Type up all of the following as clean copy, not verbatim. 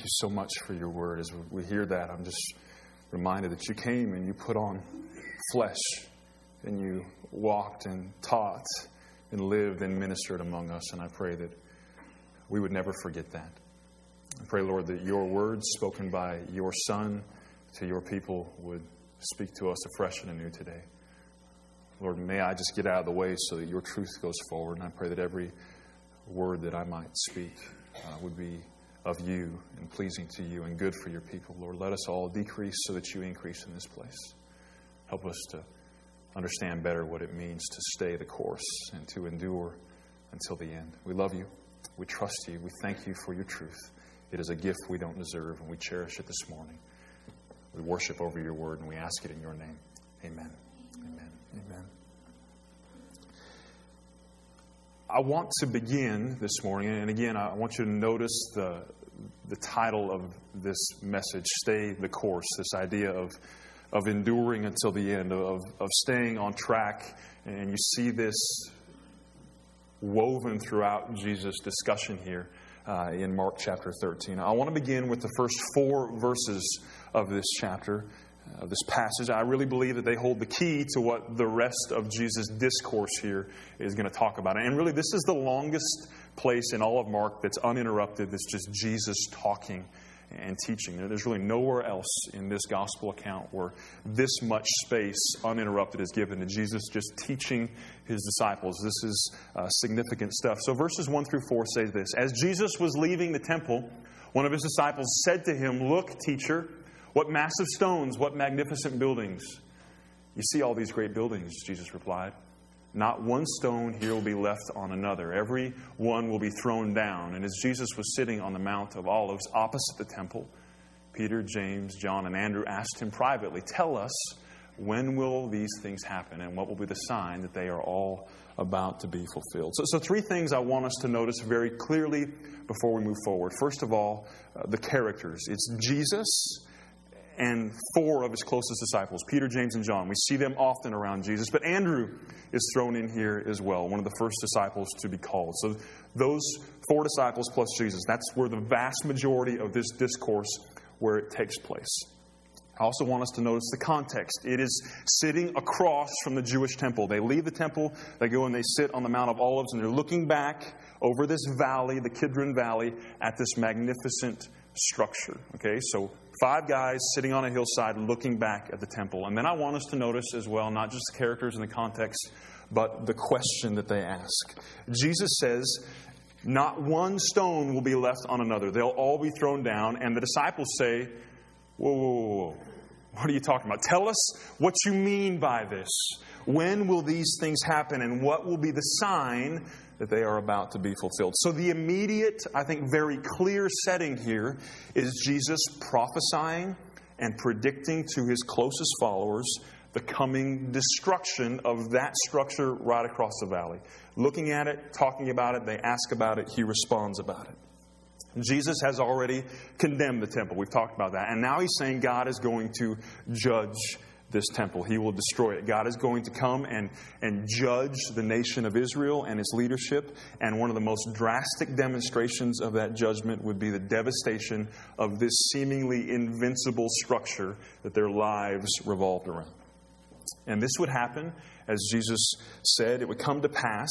you so much for your word. As we hear that, I'm just reminded that you came and you put on flesh and you walked and taught and lived and ministered among us. And I pray that we would never forget that. I pray, Lord, that your words spoken by your Son to your people would speak to us afresh and anew today. Lord, may I just get out of the way so that your truth goes forward. And I pray that every word that I might speak would be of you and pleasing to you and good for your people. Lord, let us all decrease so that you increase in this place. Help us to understand better what it means to stay the course and to endure until the end. We love you. We trust you. We thank you for your truth. It is a gift we don't deserve, and we cherish it this morning. We worship over your word, and we ask it in your name. Amen. Amen. Amen. I want to begin this morning, and again, I want you to notice the title of this message, Stay the Course, this idea of enduring until the end, of staying on track. And you see this woven throughout Jesus' discussion here in Mark chapter 13. I want to begin with the first 4 verses of this chapter, of this passage. I really believe that they hold the key to what the rest of Jesus' discourse here is going to talk about. And really, this is the longest place in all of Mark that's uninterrupted, that's just Jesus talking and teaching. There's really nowhere else in this gospel account where this much space uninterrupted is given to Jesus just teaching his disciples. This is significant stuff. So verses 1 through 4 say this: As Jesus was leaving the temple, one of his disciples said to him, "Look, teacher, what massive stones, what magnificent buildings." "You see all these great buildings," Jesus replied. "Not one stone here will be left on another. Every one will be thrown down." And as Jesus was sitting on the Mount of Olives opposite the temple, Peter, James, John, and Andrew asked him privately, "Tell us, when will these things happen? And what will be the sign that they are all about to be fulfilled?" So 3 things I want us to notice very clearly before we move forward. First of all, the characters. It's Jesus and 4 of his closest disciples, Peter, James, and John. We see them often around Jesus. But Andrew is thrown in here as well, one of the first disciples to be called. So those 4 disciples plus Jesus, that's where the vast majority of this discourse, where it takes place. I also want us to notice the context. It is sitting across from the Jewish temple. They leave the temple, they go and they sit on the Mount of Olives, and they're looking back over this valley, the Kidron Valley, at this magnificent structure. Okay, so 5 guys sitting on a hillside looking back at the temple. And then I want us to notice as well, not just the characters and the context, but the question that they ask. Jesus says, not one stone will be left on another. They'll all be thrown down. And the disciples say, whoa, whoa, whoa. What are you talking about? Tell us what you mean by this. When will these things happen? And what will be the sign that they are about to be fulfilled? So the immediate, I think, very clear setting here is Jesus prophesying and predicting to his closest followers the coming destruction of that structure right across the valley. Looking at it, talking about it, they ask about it, he responds about it. Jesus has already condemned the temple. We've talked about that. And now he's saying God is going to judge this temple. He will destroy it. God is going to come and judge the nation of Israel and its leadership. And one of the most drastic demonstrations of that judgment would be the devastation of this seemingly invincible structure that their lives revolved around. And this would happen, as Jesus said, it would come to pass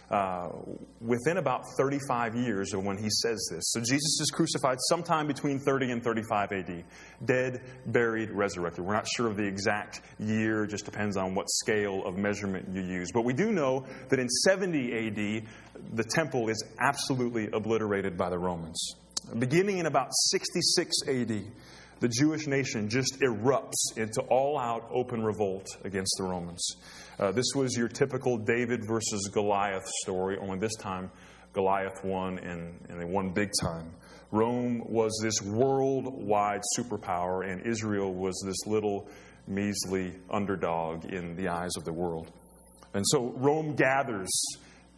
within about 35 years of when he says this. So Jesus is crucified sometime between 30 and 35 AD. Dead, buried, resurrected. We're not sure of the exact year. It just depends on what scale of measurement you use. But we do know that in 70 AD, the temple is absolutely obliterated by the Romans. Beginning in about 66 AD, the Jewish nation just erupts into all-out open revolt against the Romans. This was your typical David versus Goliath story, only this time Goliath won, and they won big time. Rome was this worldwide superpower, and Israel was this little measly underdog in the eyes of the world. And so Rome gathers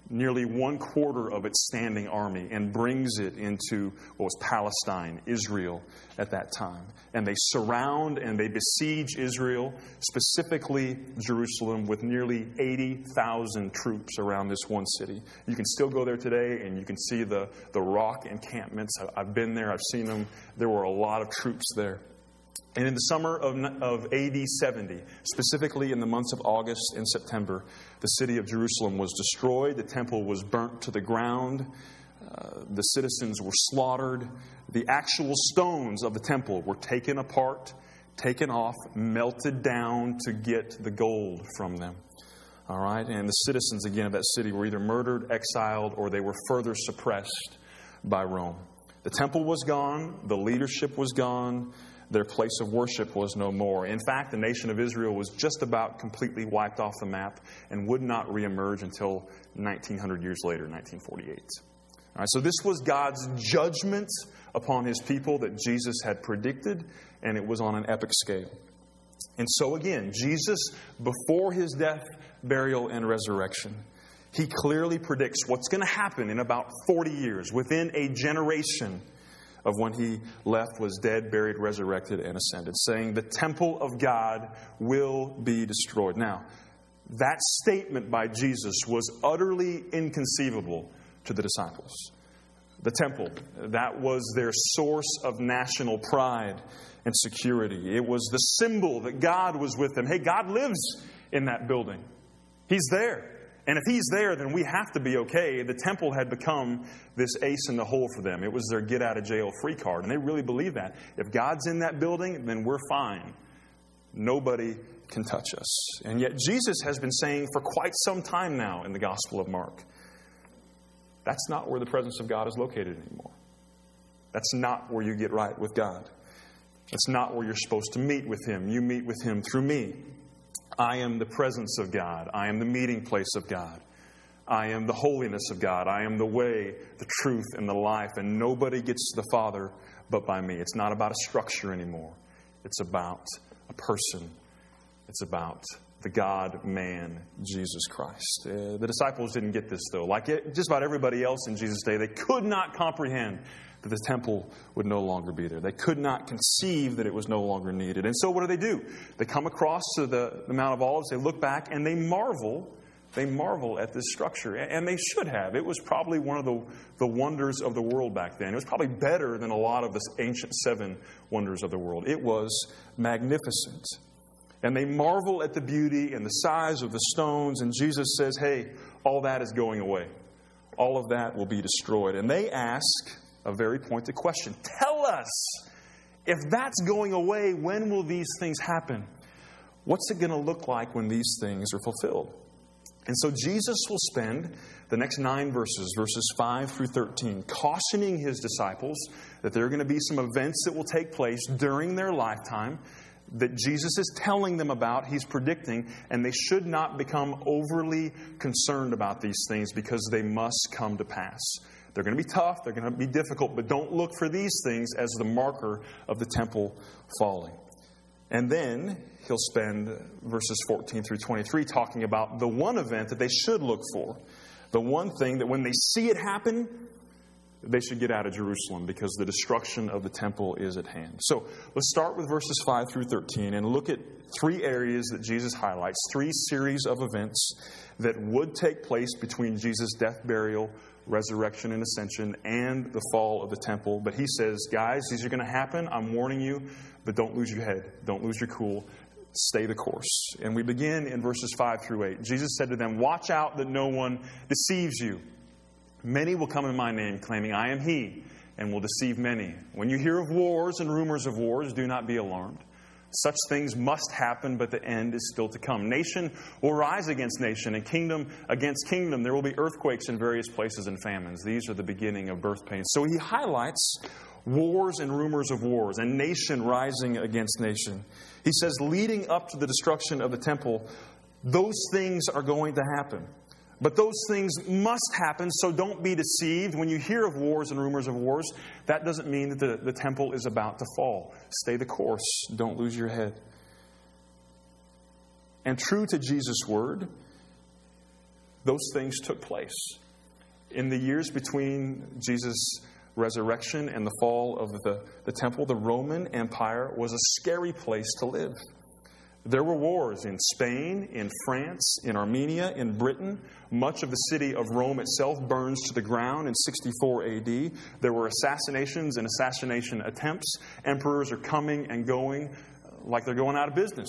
nearly 1/4 of its standing army and brings it into what was Palestine, Israel at that time. And they surround and they besiege Israel, specifically Jerusalem, with nearly 80,000 troops around this one city. You can still go there today and you can see the rock encampments. I've been there, I've seen them. There were a lot of troops there. And in the summer of AD 70, specifically in the months of August and September, the city of Jerusalem was destroyed. The temple was burnt to the ground. The citizens were slaughtered. The actual stones of the temple were taken apart, taken off, melted down to get the gold from them. All right? And the citizens, again, of that city were either murdered, exiled, or they were further suppressed by Rome. The temple was gone. The leadership was gone. Their place of worship was no more. In fact, the nation of Israel was just about completely wiped off the map and would not reemerge until 1900 years later, 1948. All right, so this was God's judgment upon His people that Jesus had predicted, and it was on an epic scale. And so again, Jesus, before His death, burial, and resurrection, He clearly predicts what's going to happen in about 40 years, within a generation of when He left, was dead, buried, resurrected, and ascended, saying the temple of God will be destroyed. Now, that statement by Jesus was utterly inconceivable to the disciples. The temple, that was their source of national pride and security. It was the symbol that God was with them. Hey, God lives in that building. He's there. And if He's there, then we have to be okay. The temple had become this ace in the hole for them. It was their get-out-of-jail-free card. And they really believe that. If God's in that building, then we're fine. Nobody can touch us. And yet Jesus has been saying for quite some time now in the Gospel of Mark, that's not where the presence of God is located anymore. That's not where you get right with God. That's not where you're supposed to meet with Him. You meet with Him through me. I am the presence of God. I am the meeting place of God. I am the holiness of God. I am the way, the truth, and the life. And nobody gets to the Father but by me. It's not about a structure anymore. It's about a person. It's about the God-man, Jesus Christ. The disciples didn't get this, though. Like just about everybody else in Jesus' day, they could not comprehend that the temple would no longer be there. They could not conceive that it was no longer needed. And so what do? They come across to the Mount of Olives, they look back, and they marvel at this structure. And they should have. It was probably one of the wonders of the world back then. It was probably better than a lot of the ancient 7 wonders of the world. It was magnificent. And they marvel at the beauty and the size of the stones. And Jesus says, hey, all that is going away. All of that will be destroyed. And they ask a very pointed question. Tell us, if that's going away, when will these things happen? What's it going to look like when these things are fulfilled? And so Jesus will spend the next 9 verses, verses 5 through 13, cautioning His disciples that there are going to be some events that will take place during their lifetime that Jesus is telling them about, He's predicting, and they should not become overly concerned about these things because they must come to pass. They're going to be tough, they're going to be difficult, but don't look for these things as the marker of the temple falling. And then He'll spend verses 14 through 23 talking about the one event that they should look for. The one thing that when they see it happen, they should get out of Jerusalem because the destruction of the temple is at hand. So let's start with verses 5 through 13 and look at 3 areas that Jesus highlights, 3 series of events that would take place between Jesus' death, burial, resurrection, and ascension, and the fall of the temple. But He says, guys, these are going to happen. I'm warning you, but don't lose your head. Don't lose your cool. Stay the course. And we begin in verses 5 through 8. Jesus said to them, watch out that no one deceives you. Many will come in my name, claiming, I am He, and will deceive many. When you hear of wars and rumors of wars, do not be alarmed. Such things must happen, but the end is still to come. Nation will rise against nation, and kingdom against kingdom. There will be earthquakes in various places and famines. These are the beginning of birth pains. So He highlights wars and rumors of wars, and nation rising against nation. He says, leading up to the destruction of the temple, those things are going to happen. But those things must happen, so don't be deceived. When you hear of wars and rumors of wars, that doesn't mean that the temple is about to fall. Stay the course. Don't lose your head. And true to Jesus' word, those things took place. In the years between Jesus' resurrection and the fall of the temple, the Roman Empire was a scary place to live. There were wars in Spain, in France, in Armenia, in Britain. Much of the city of Rome itself burns to the ground in 64 AD. There were assassinations and assassination attempts. Emperors are coming and going like they're going out of business.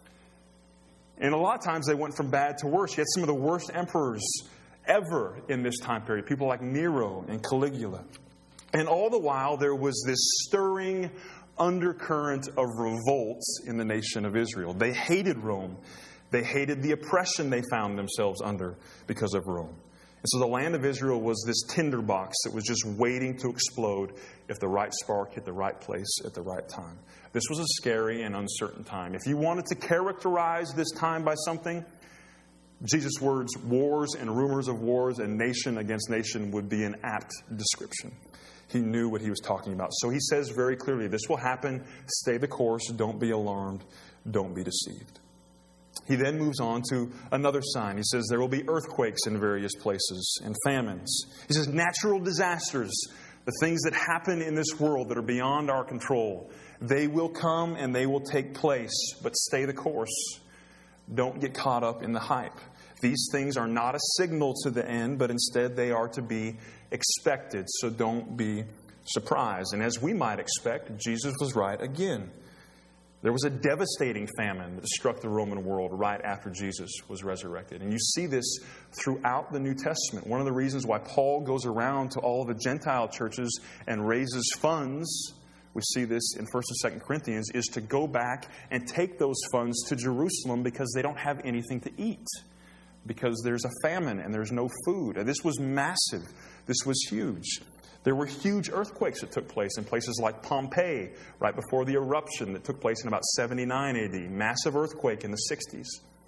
And a lot of times they went from bad to worse. You had some of the worst emperors ever in this time period. People like Nero and Caligula. And all the while there was this stirring undercurrent of revolt in the nation of Israel. They hated Rome. They hated the oppression they found themselves under because of Rome. And so the land of Israel was this tinderbox that was just waiting to explode if the right spark hit the right place at the right time. This was a scary and uncertain time. If you wanted to characterize this time by something, Jesus' words, wars and rumors of wars and nation against nation, would be an apt description. He knew what he was talking about. So he says very clearly, this will happen. Stay the course. Don't be alarmed. Don't be deceived. He then moves on to another sign. He says there will be earthquakes in various places and famines. He says natural disasters, the things that happen in this world that are beyond our control, they will come and they will take place. But stay the course. Don't get caught up in the hype. These things are not a signal to the end, but instead they are to be expected. So don't be surprised. And as we might expect, Jesus was right again. There was a devastating famine that struck the Roman world right after Jesus was resurrected. And you see this throughout the New Testament. One of the reasons why Paul goes around to all of the Gentile churches and raises funds, we see this in 1 and 2 Corinthians, is to go back and take those funds to Jerusalem because they don't have anything to eat. Because there's a famine and there's no food. And this was massive. This was huge. There were huge earthquakes that took place in places like Pompeii, right before the eruption that took place in about 79 AD. Massive earthquake in the 60s.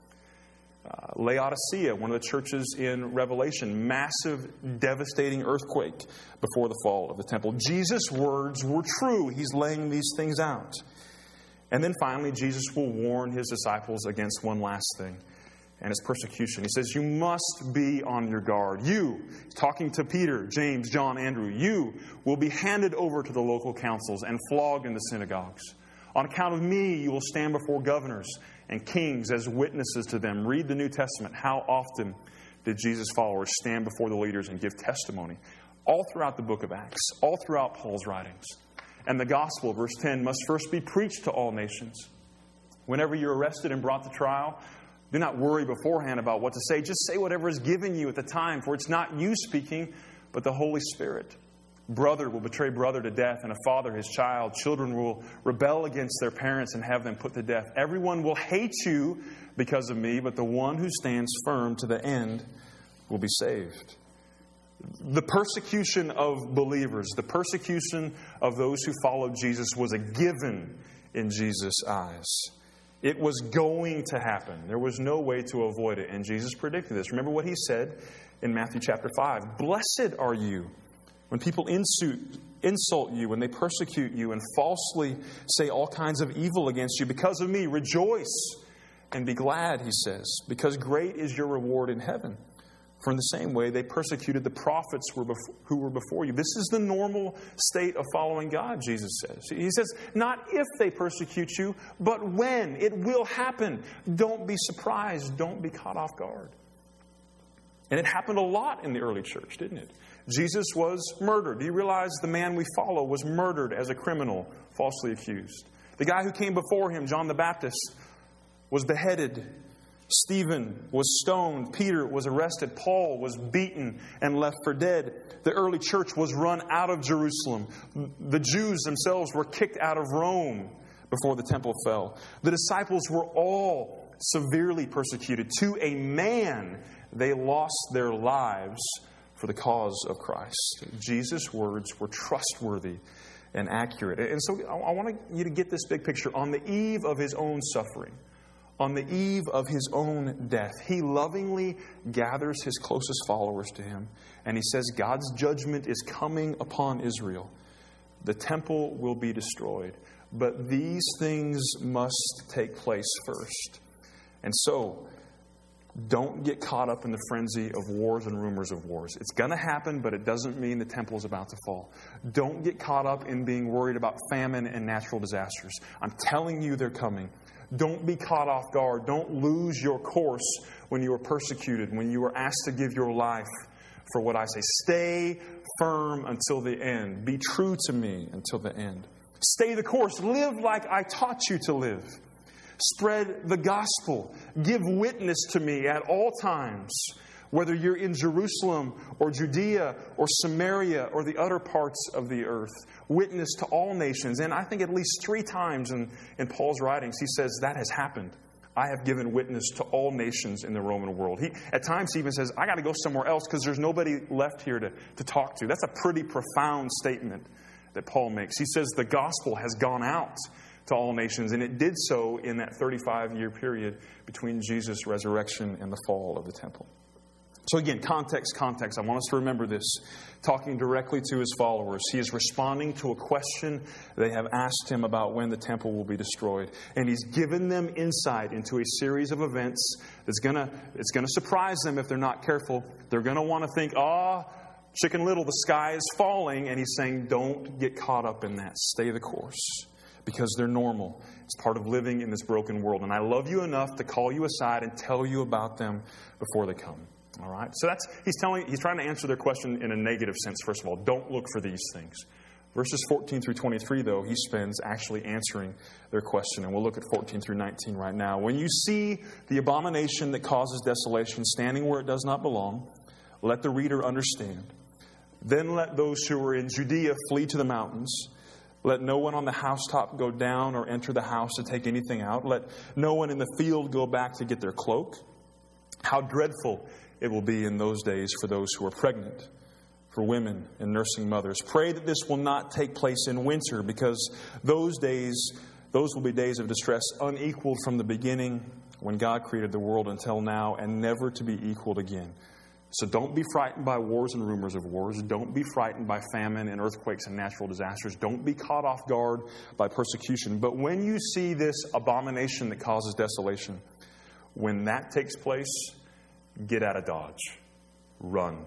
Laodicea, one of the churches in Revelation, massive, devastating earthquake before the fall of the temple. Jesus' words were true. He's laying these things out. And then finally, Jesus will warn his disciples against one last thing. And his persecution. He says, you must be on your guard. You, talking to Peter, James, John, Andrew, you will be handed over to the local councils and flogged in the synagogues. On account of me, you will stand before governors and kings as witnesses to them. Read the New Testament. How often did Jesus' followers stand before the leaders and give testimony? All throughout the book of Acts, all throughout Paul's writings. And the gospel, verse 10, must first be preached to all nations. Whenever you're arrested and brought to trial, do not worry beforehand about what to say. Just say whatever is given you at the time, for it's not you speaking, but the Holy Spirit. Brother will betray brother to death, and a father his child. Children will rebel against their parents and have them put to death. Everyone will hate you because of me, but the one who stands firm to the end will be saved. The persecution of believers, the persecution of those who followed Jesus was a given in Jesus' eyes. It was going to happen. There was no way to avoid it. And Jesus predicted this. Remember what he said in Matthew chapter 5. Blessed are you when people insult you, when they persecute you and falsely say all kinds of evil against you. Because of me, rejoice and be glad, he says, because great is your reward in heaven. For in the same way, they persecuted the prophets who were before you. This is the normal state of following God, Jesus says. He says, not if they persecute you, but when. It will happen. Don't be surprised. Don't be caught off guard. And it happened a lot in the early church, didn't it? Jesus was murdered. Do you realize the man we follow was murdered as a criminal, falsely accused? The guy who came before him, John the Baptist, was beheaded. Stephen was stoned. Peter was arrested. Paul was beaten and left for dead. The early church was run out of Jerusalem. The Jews themselves were kicked out of Rome before the temple fell. The disciples were all severely persecuted. To a man, they lost their lives for the cause of Christ. Jesus' words were trustworthy and accurate. And so I want you to get this big picture. On the eve of his own suffering, on the eve of his own death, he lovingly gathers his closest followers to him. And he says, God's judgment is coming upon Israel. The temple will be destroyed. But these things must take place first. And so, Don't get caught up in the frenzy of wars and rumors of wars. It's going to happen, but it doesn't mean the temple is about to fall. Don't get caught up in being worried about famine and natural disasters. I'm telling you they're coming. Don't be caught off guard. Don't lose your course when you are persecuted, when you are asked to give your life for what I say. Stay firm until the end. Be true to me until the end. Stay the course. Live like I taught you to live. Spread the gospel. Give witness to me at all times, whether you're in Jerusalem or Judea or Samaria or the other parts of the earth. Witness to all nations. And I think at least 3 times in Paul's writings, he says that has happened. I have given witness to all nations in the Roman world. At times he even says, I got to go somewhere else because there's nobody left here to talk to. That's a pretty profound statement that Paul makes. He says the gospel has gone out to all nations, and it did so in that 35-year period between Jesus' resurrection and the fall of the temple. So again, context. I want us to remember this. Talking directly to his followers, he is responding to a question they have asked him about when the temple will be destroyed. And he's given them insight into a series of events it's going to surprise them if they're not careful. They're going to want to think, Chicken Little, the sky is falling. And he's saying, don't get caught up in that. Stay the course. Because they're normal. It's part of living in this broken world. And I love you enough to call you aside and tell you about them before they come. All right? So he's trying to answer their question in a negative sense, first of all. Don't look for these things. Verses 14 through 23, though, he spends actually answering their question. And we'll look at 14 through 19 right now. When you see the abomination that causes desolation standing where it does not belong, let the reader understand. Then let those who are in Judea flee to the mountains. Let no one on the housetop go down or enter the house to take anything out. Let no one in the field go back to get their cloak. How dreadful it will be in those days for those who are pregnant, for women and nursing mothers. Pray that this will not take place in winter, because those will be days of distress unequaled from the beginning when God created the world until now, and never to be equaled again. So don't be frightened by wars and rumors of wars. Don't be frightened by famine and earthquakes and natural disasters. Don't be caught off guard by persecution. But when you see this abomination that causes desolation, when that takes place, get out of Dodge. Run.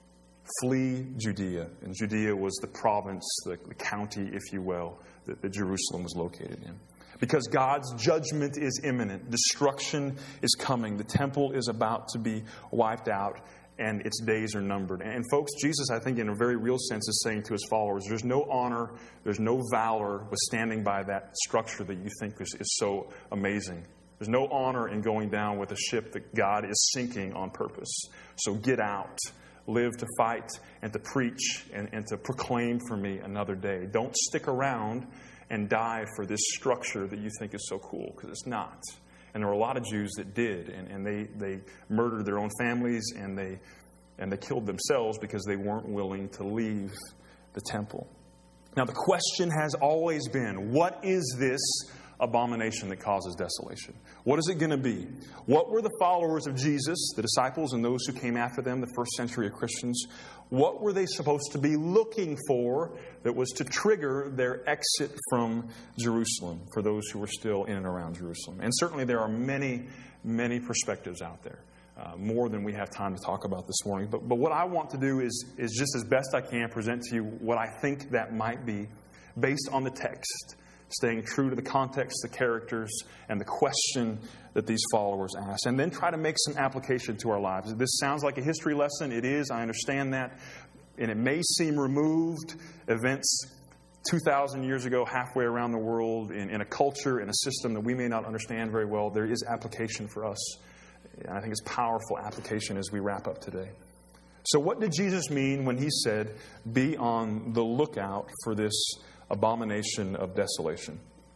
Flee Judea. And Judea was the province, the county, if you will, that Jerusalem was located in. Because God's judgment is imminent. Destruction is coming. The temple is about to be wiped out, and its days are numbered. And folks, Jesus, I think in a very real sense, is saying to his followers, there's no honor, there's no valor with standing by that structure that you think is so amazing. There's no honor in going down with a ship that God is sinking on purpose. So get out. Live to fight and to preach and to proclaim for me another day. Don't stick around and die for this structure that you think is so cool, because it's not. And there were a lot of Jews that did, and they murdered their own families, and they killed themselves because they weren't willing to leave the temple. Now the question has always been, what is this abomination that causes desolation? What is it going to be? What were the followers of Jesus, the disciples and those who came after them, the first century of Christians, what were they supposed to be looking for that was to trigger their exit from Jerusalem for those who were still in and around Jerusalem? And certainly there are many, many perspectives out there, more than we have time to talk about this morning. But what I want to do is just as best I can present to you what I think that might be based on the text, staying true to the context, the characters, and the question that these followers ask. And then try to make some application to our lives. This sounds like a history lesson. It is. I understand that. And it may seem removed. Events 2,000 years ago, halfway around the world, in a culture, in a system that we may not understand very well, there is application for us. And I think it's powerful application as we wrap up today. So what did Jesus mean when he said, be on the lookout for this abomination of desolation?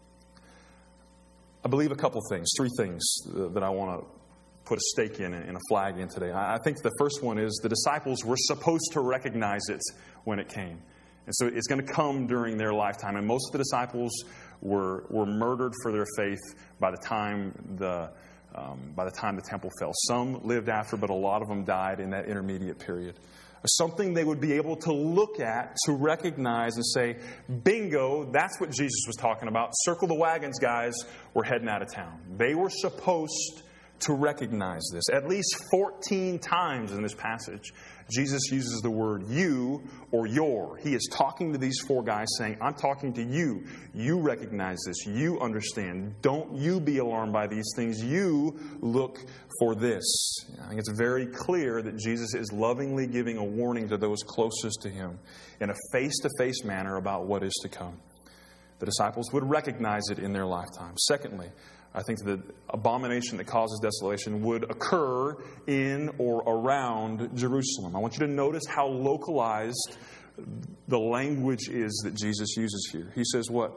I believe a couple things, 3 things that I want to put a stake in and a flag in today. I think the first one is the disciples were supposed to recognize it when it came. And so it's going to come during their lifetime. And most of the disciples were murdered for their faith by the time the temple fell. Some lived after, but a lot of them died in that intermediate period. Something they would be able to look at, to recognize and say, bingo, that's what Jesus was talking about. Circle the wagons, guys. We're heading out of town. They were supposed to recognize this. At least 14 times in this passage, Jesus uses the word you or your. He is talking to these four guys saying, I'm talking to you. You recognize this. You understand. Don't you be alarmed by these things. You look for this. I think it's very clear that Jesus is lovingly giving a warning to those closest to him in a face-to-face manner about what is to come. The disciples would recognize it in their lifetime. Secondly, I think the abomination that causes desolation would occur in or around Jerusalem. I want you to notice how localized the language is that Jesus uses here. He says what?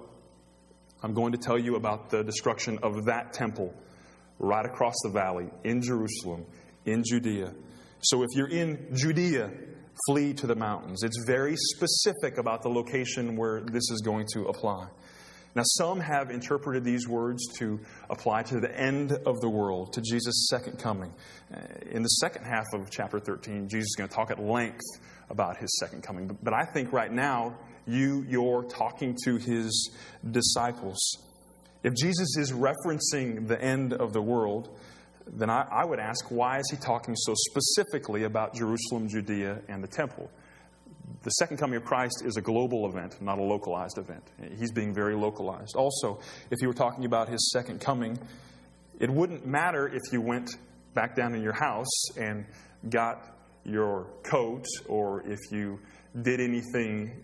I'm going to tell you about the destruction of that temple right across the valley in Jerusalem, in Judea. So if you're in Judea, flee to the mountains. It's very specific about the location where this is going to apply. Now, some have interpreted these words to apply to the end of the world, to Jesus' second coming. In the second half of chapter 13, Jesus is going to talk at length about his second coming. But I think right now, you're talking to his disciples. If Jesus is referencing the end of the world, then I would ask, why is he talking so specifically about Jerusalem, Judea, and the temple? The second coming of Christ is a global event, not a localized event. He's being very localized. Also, if you were talking about his second coming, it wouldn't matter if you went back down in your house and got your coat, or if you did anything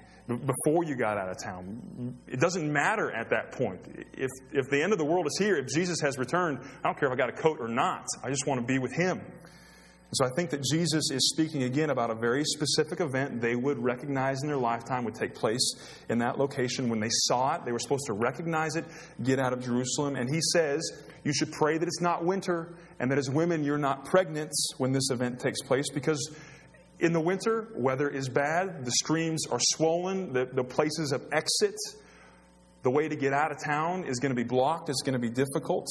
before you got out of town. It doesn't matter at that point. If the end of the world is here, if Jesus has returned, I don't care if I got a coat or not. I just want to be with him. So I think that Jesus is speaking again about a very specific event they would recognize in their lifetime would take place in that location. When they saw it, they were supposed to recognize it, get out of Jerusalem. And he says, you should pray that it's not winter, and that as women you're not pregnant when this event takes place, because in the winter, weather is bad, the streams are swollen, the places of exit, the way to get out of town is going to be blocked, it's going to be difficult.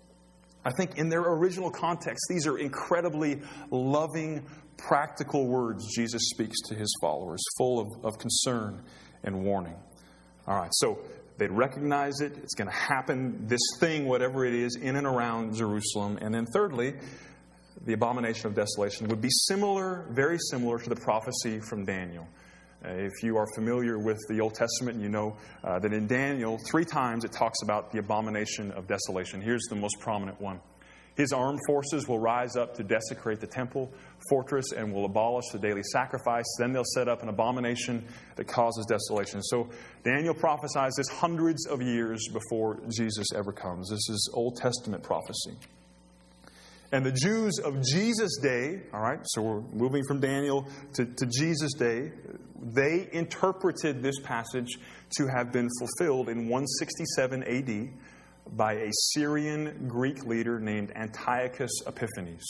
I think in their original context, these are incredibly loving, practical words Jesus speaks to his followers, full of concern and warning. All right, so they'd recognize it. It's going to happen, this thing, whatever it is, in and around Jerusalem. And then thirdly, the abomination of desolation would be similar, very similar to the prophecy from Daniel. If you are familiar with the Old Testament, you know that in Daniel, 3 times it talks about the abomination of desolation. Here's the most prominent one. His armed forces will rise up to desecrate the temple fortress and will abolish the daily sacrifice. Then they'll set up an abomination that causes desolation. So Daniel prophesies this hundreds of years before Jesus ever comes. This is Old Testament prophecy. And the Jews of Jesus' day, all right, so we're moving from Daniel to Jesus' day, they interpreted this passage to have been fulfilled in 167 AD by a Syrian Greek leader named Antiochus Epiphanes.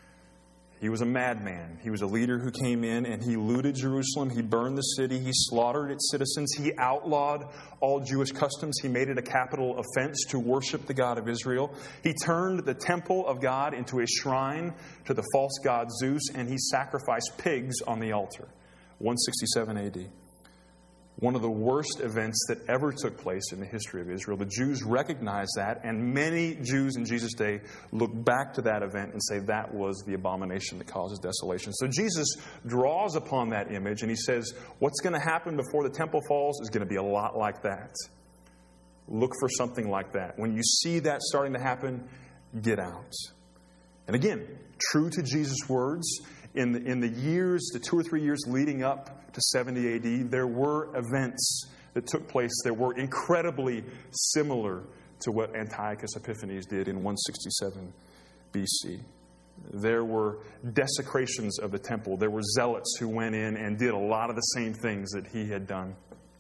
He was a madman. He was a leader who came in and he looted Jerusalem. He burned the city. He slaughtered its citizens. He outlawed all Jewish customs. He made it a capital offense to worship the God of Israel. He turned the temple of God into a shrine to the false god Zeus, and he sacrificed pigs on the altar. 167 AD. One of the worst events that ever took place in the history of Israel. The Jews recognized that, and many Jews in Jesus' day look back to that event and say that was the abomination that causes desolation. So Jesus draws upon that image and he says, what's going to happen before the temple falls is going to be a lot like that. Look for something like that. When you see that starting to happen, get out. And again, true to Jesus' words, in the years, the 2 or 3 years leading up to 70 AD, there were events that took place that were incredibly similar to what Antiochus Epiphanes did in 167 BC. There were desecrations of the temple. There were zealots who went in and did a lot of the same things that he had done.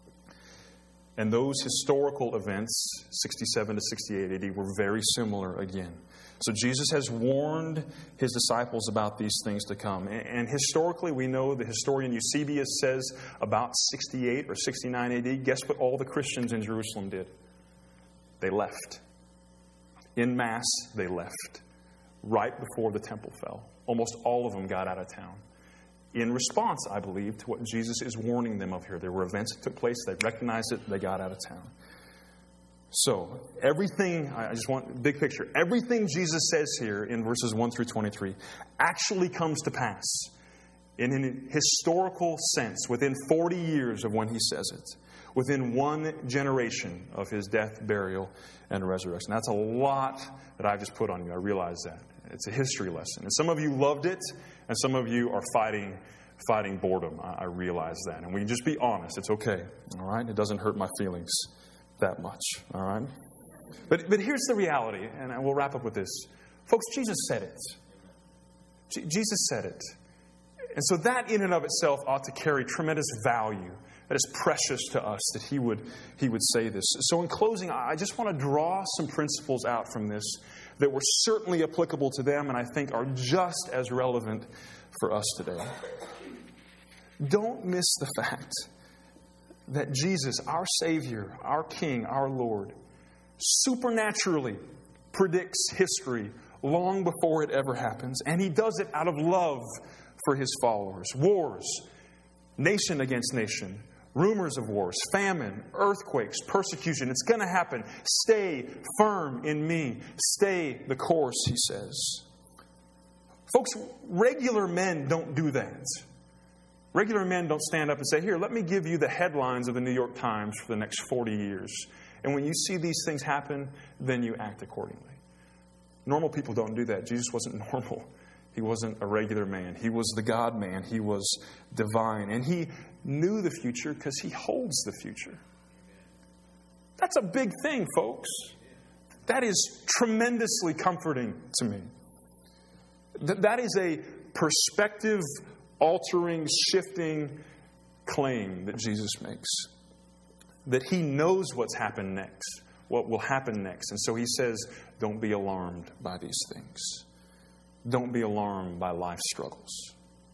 And those historical events, 67 to 68 AD, were very similar again. So Jesus has warned his disciples about these things to come. And historically, we know the historian Eusebius says about 68 or 69 AD, guess what all the Christians in Jerusalem did? They left. En masse, they left. Right before the temple fell. Almost all of them got out of town. In response, I believe, to what Jesus is warning them of here. There were events that took place, they recognized it, they got out of town. So, everything, I just want big picture, everything Jesus says here in verses 1 through 23 actually comes to pass in an historical sense within 40 years of when he says it, within one generation of his death, burial, and resurrection. That's a lot that I've just put on you. I realize that. It's a history lesson. And some of you loved it, and some of you are fighting boredom. I realize that. And we can just be honest. It's okay. All right? It doesn't hurt my feelings that much. All right? But here's the reality, and we'll wrap up with this. Folks, Jesus said it. Jesus said it. And so that in and of itself ought to carry tremendous value. That is precious to us that he would say this. So in closing, I just want to draw some principles out from this that were certainly applicable to them and I think are just as relevant for us today. Don't miss the fact that Jesus, our Savior, our King, our Lord, supernaturally predicts history long before it ever happens. And he does it out of love for his followers. Wars, nation against nation, rumors of wars, famine, earthquakes, persecution. It's going to happen. Stay firm in me. Stay the course, he says. Folks, regular men don't do that. Regular men don't stand up and say, here, let me give you the headlines of the New York Times for the next 40 years. And when you see these things happen, then you act accordingly. Normal people don't do that. Jesus wasn't normal. He wasn't a regular man. He was the God-man. He was divine. And he knew the future because he holds the future. That's a big thing, folks. That is tremendously comforting to me. That is a perspective-altering, shifting claim that Jesus makes. That he knows what's happened next, what will happen next. And so he says, don't be alarmed by these things. Don't be alarmed by life's struggles.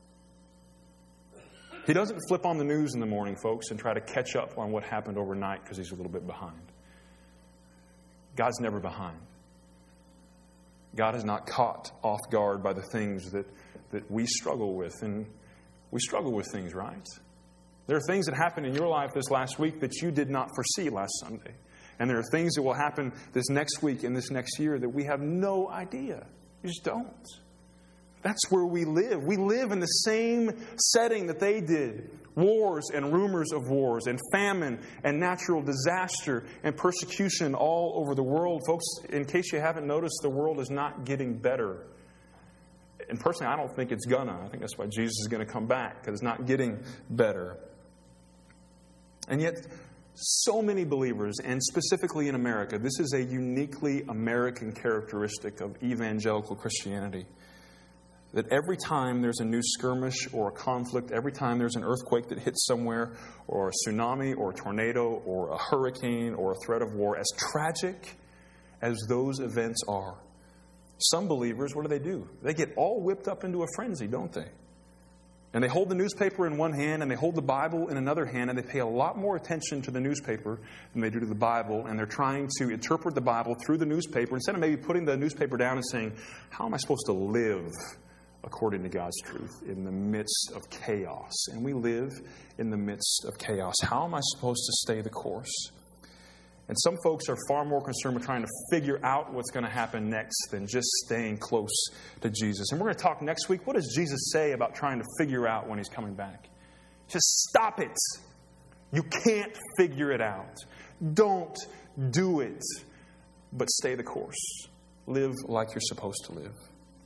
He doesn't flip on the news in the morning, folks, and try to catch up on what happened overnight because he's a little bit behind. God's never behind. God is not caught off guard by the things that we struggle with. And we struggle with things, right? There are things that happened in your life this last week that you did not foresee last Sunday. And there are things that will happen this next week and this next year that we have no idea. You just don't. That's where we live. We live in the same setting that they did. Wars and rumors of wars and famine and natural disaster and persecution all over the world. Folks, in case you haven't noticed, the world is not getting better. And personally, I don't think it's gonna. I think that's why Jesus is going to come back, because it's not getting better. And yet, so many believers, and specifically in America, this is a uniquely American characteristic of evangelical Christianity. That every time there's a new skirmish or a conflict, every time there's an earthquake that hits somewhere, or a tsunami or a tornado or a hurricane or a threat of war, as tragic as those events are, some believers, what do? They get all whipped up into a frenzy, don't they? And they hold the newspaper in one hand and they hold the Bible in another hand, and they pay a lot more attention to the newspaper than they do to the Bible, and they're trying to interpret the Bible through the newspaper instead of maybe putting the newspaper down and saying, how am I supposed to live according to God's truth in the midst of chaos? And we live in the midst of chaos. How am I supposed to stay the course? And some folks are far more concerned with trying to figure out what's going to happen next than just staying close to Jesus. And we're going to talk next week. What does Jesus say about trying to figure out when he's coming back? Just stop it. You can't figure it out. Don't do it. But stay the course. Live like you're supposed to live.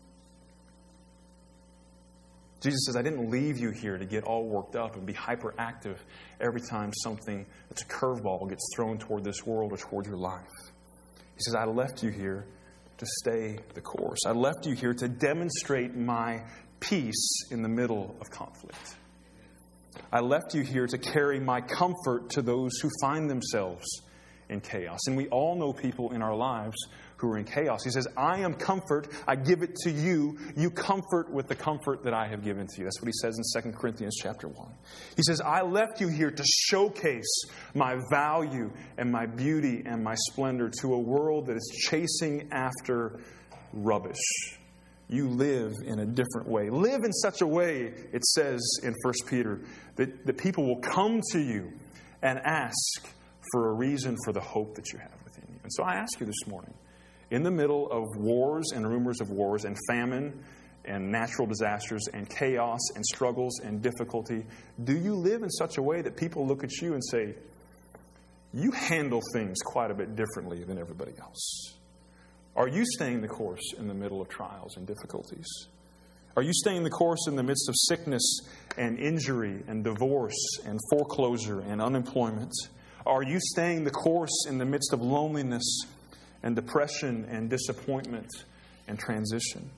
Jesus says, I didn't leave you here to get all worked up and be hyperactive every time something that's a curveball gets thrown toward this world or toward your life. He says, I left you here to stay the course. I left you here to demonstrate my peace in the middle of conflict. I left you here to carry my comfort to those who find themselves in chaos. And we all know people in our lives who are in chaos. He says, I am comfort. I give it to you. You comfort with the comfort that I have given to you. That's what he says in 2 Corinthians chapter 1. He says, I left you here to showcase my value and my beauty and my splendor to a world that is chasing after rubbish. You live in a different way. Live in such a way, it says in 1 Peter, that people will come to you and ask for a reason for the hope that you have within you. And so I ask you this morning, in the middle of wars and rumors of wars and famine and natural disasters and chaos and struggles and difficulty, do you live in such a way that people look at you and say, you handle things quite a bit differently than everybody else? Are you staying the course in the middle of trials and difficulties? Are you staying the course in the midst of sickness and injury and divorce and foreclosure and unemployment? Are you staying the course in the midst of loneliness and depression and disappointment and transition?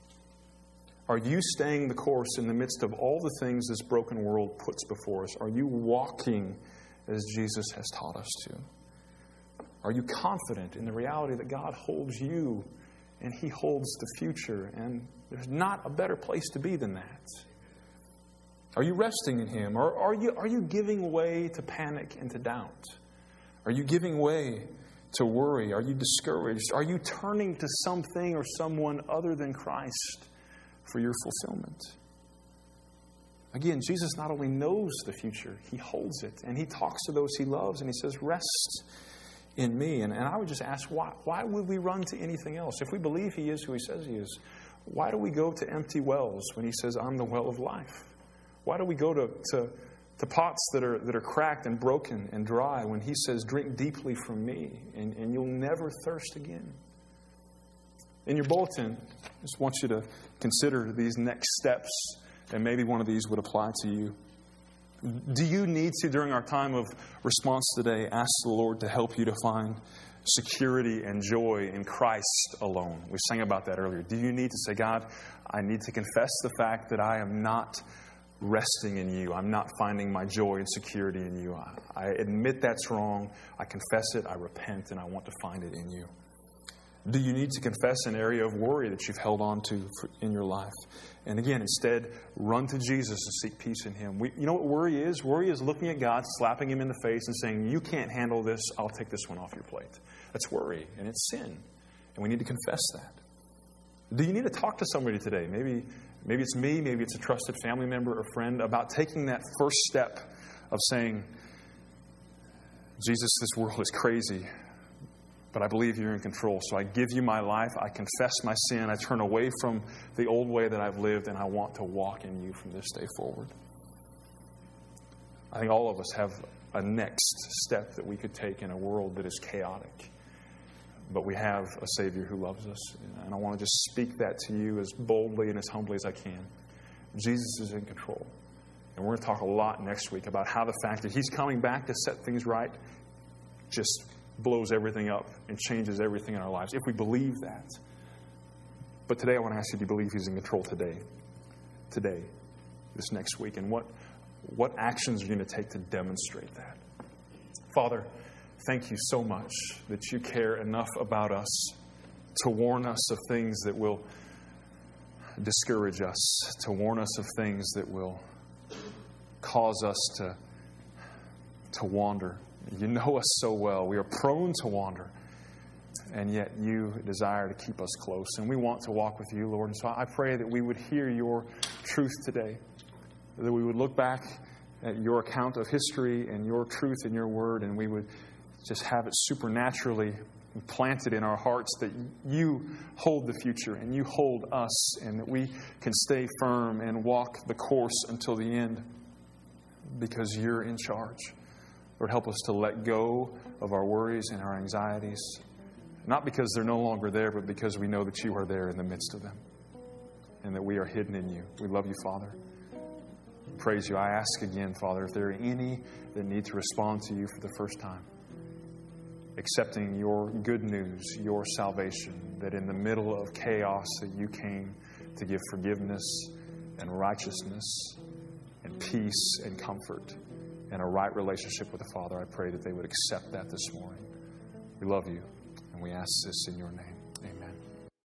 Are you staying the course in the midst of all the things this broken world puts before us? Are you walking as Jesus has taught us to? Are you confident in the reality that God holds you and He holds the future, and there's not a better place to be than that? Are you resting in Him, or are you giving way to panic and to doubt? Are you giving way to worry? Are you discouraged? Are you turning to something or someone other than Christ for your fulfillment? Again, Jesus not only knows the future, He holds it, and He talks to those He loves, and He says, rest in me. And I would just ask, why would we run to anything else? If we believe He is who He says He is, why do we go to empty wells when He says, I'm the well of life? Why do we go to pots that are cracked and broken and dry when He says, drink deeply from me, and you'll never thirst again? In your bulletin, I just want you to consider these next steps, and maybe one of these would apply to you. Do you need to, during our time of response today, ask the Lord to help you to find security and joy in Christ alone? We sang about that earlier. Do you need to say, God, I need to confess the fact that I am not resting in You. I'm not finding my joy and security in You. I admit that's wrong. I confess it. I repent, and I want to find it in You. Do you need to confess an area of worry that you've held on to in your life? And again, instead, run to Jesus and seek peace in Him. You know what worry is? Worry is looking at God, slapping Him in the face and saying, you can't handle this. I'll take this one off your plate. That's worry, and it's sin. And we need to confess that. Do you need to talk to somebody today? Maybe it's me, maybe it's a trusted family member or friend, about taking that first step of saying, Jesus, this world is crazy, but I believe You're in control. So I give You my life. I confess my sin. I turn away from the old way that I've lived, and I want to walk in You from this day forward. I think all of us have a next step that we could take in a world that is chaotic. But we have a Savior who loves us. And I want to just speak that to you as boldly and as humbly as I can. Jesus is in control. And we're going to talk a lot next week about how the fact that He's coming back to set things right just blows everything up and changes everything in our lives, if we believe that. But today I want to ask you, do you believe He's in control today, this next week? And what actions are you going to take to demonstrate that? Father, thank You so much that You care enough about us to warn us of things that will discourage us, to warn us of things that will cause us to wander. You know us so well. We are prone to wander, and yet You desire to keep us close. And we want to walk with You, Lord. And so I pray that we would hear Your truth today, that we would look back at Your account of history and Your truth in Your word, and we would just have it supernaturally planted in our hearts that You hold the future and You hold us, and that we can stay firm and walk the course until the end because You're in charge. Lord, help us to let go of our worries and our anxieties, not because they're no longer there, but because we know that You are there in the midst of them and that we are hidden in You. We love You, Father. Praise You. I ask again, Father, if there are any that need to respond to You for the first time, accepting Your good news, Your salvation, that in the middle of chaos that You came to give forgiveness and righteousness and peace and comfort and a right relationship with the Father, I pray that they would accept that this morning. We love You, and we ask this in Your name.